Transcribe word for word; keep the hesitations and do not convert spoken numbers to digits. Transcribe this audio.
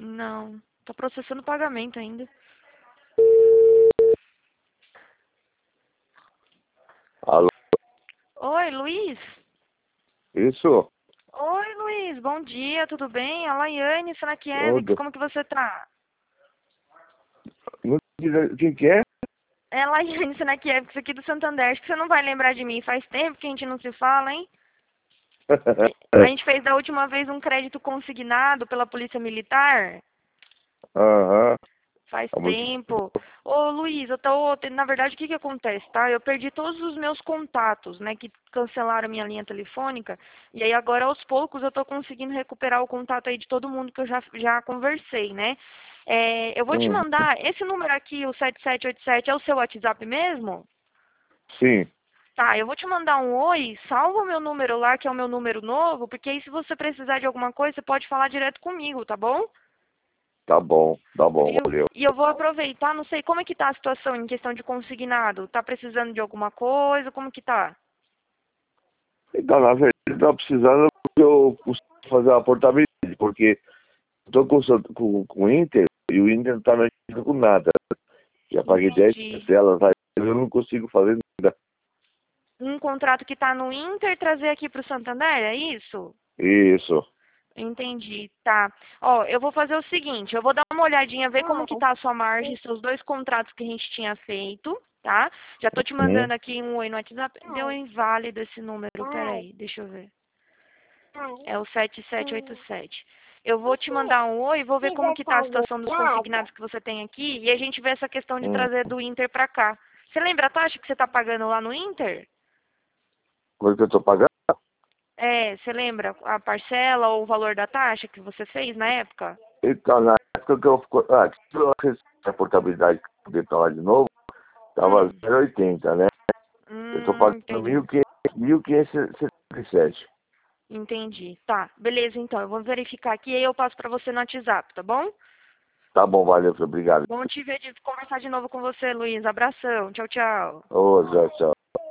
Não, tá processando o pagamento ainda. Alô? Oi, Luiz? Isso? Oi, Luiz, bom dia, tudo bem? A Laiane Senakiewicz, Tudo. como que você tá? Não diz- Quem que é? É a Laiane Senakiewicz aqui do Santander, acho que você não vai lembrar de mim, faz tempo que a gente não se fala, hein? A gente fez da última vez um crédito consignado pela Polícia Militar. Aham. Faz Tá muito- tempo. Ô, Luiz, eu tô, na verdade, o que que acontece, tá? Eu perdi todos os meus contatos, né, que cancelaram minha linha telefônica, e aí agora, aos poucos, eu tô conseguindo recuperar o contato aí de todo mundo que eu já, já conversei, né? É, eu vou te Hum, mandar, esse número aqui, o sete sete oito sete, é o seu WhatsApp mesmo? Sim, Tá, eu vou te mandar um oi, salva o meu número lá, que é o meu número novo, porque aí se você precisar de alguma coisa, você pode falar direto comigo, tá bom? tá bom, tá bom, Viu? valeu. E eu vou aproveitar, não sei como é que tá a situação em questão de consignado. Tá precisando de alguma coisa? Como que tá? Então, na verdade, tá precisando que eu consiga fazer uma portabilidade, porque eu tô com, o San- com, com o Inter e o Inter não tá me ajudando com nada. Já paguei dez Entendi. parcelas, aí eu não consigo fazer nada. Um contrato que tá no Inter trazer aqui pro Santander, é isso? Isso. Entendi, tá. Ó, eu vou fazer o seguinte, eu vou dar uma olhadinha, ver como que tá a sua margem, seus dois contratos que a gente tinha feito, tá? Já tô te Hum, mandando aqui um oi no WhatsApp. Deu inválido esse número, peraí, deixa eu ver. É o sete sete oito sete. Eu vou te mandar um oi, vou ver como que tá a situação dos consignados que você tem aqui e a gente vê essa questão de hum. trazer do Inter pra cá. Você lembra a taxa que você tá pagando lá no Inter? Quanto que eu tô pagando? É, você lembra a parcela ou o valor da taxa que você fez na época? Então, na época que eu fico, ah, que eu recebi a portabilidade que eu poder falar de novo, tava Hum, zero vírgula oitenta, né? Eu tô hum, pagando entendi. mil e quinhentos e setenta e sete. Entendi. Tá, beleza então. Eu vou verificar aqui e aí eu passo pra você no WhatsApp, tá bom? Tá bom, valeu, obrigado. Bom te ver de conversar de novo com você, Luiz. Abração. Tchau, tchau. Ô, tchau, tchau.